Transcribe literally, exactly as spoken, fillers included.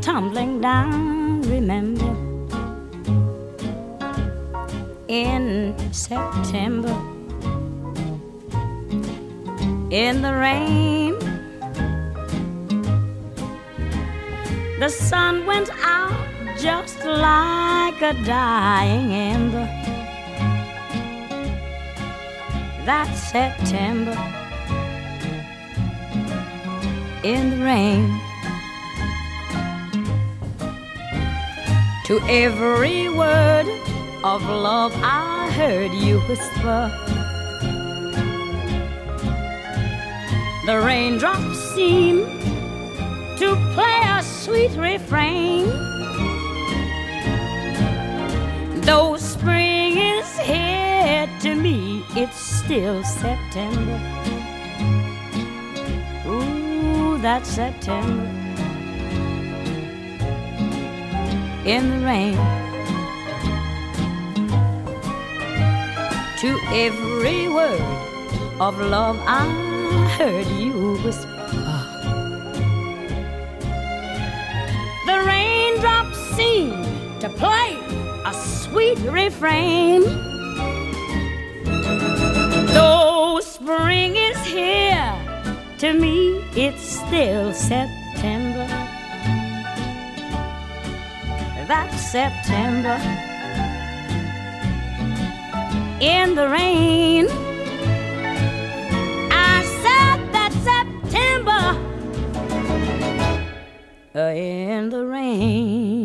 tumbling down, remember, in September, in the rain. The sun went out just like a dying ember. That September, in the rain. To every word of love I heard you whisper, the raindrops seem to play a sweet refrain. Though spring is here, to me it's still September. Ooh, that's September in the rain. To every word of love I heard you whisper, the raindrops seem to play a sweet refrain. Though spring is here, to me it's still September. That's September in the rain. I said that's September in the rain.